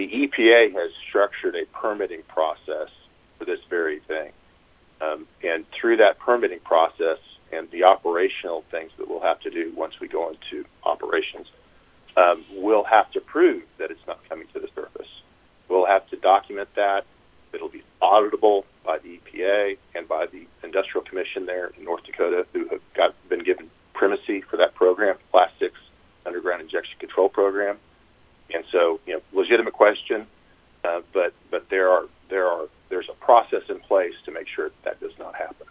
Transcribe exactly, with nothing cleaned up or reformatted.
The E P A has structured a permitting process for this very thing. Um, and through that permitting process and the operational things that we'll have to do once we go into operations, um, we'll have to prove that it's not coming to the surface. We'll have to document that. It'll be auditable by the E P A and by the Industrial Commission there in North Dakota, who have got, been given primacy for that program, Class six Underground Injection Control Program. And so, you know, legitimate question, uh, but but there are there are there's a process in place to make sure that, that does not happen.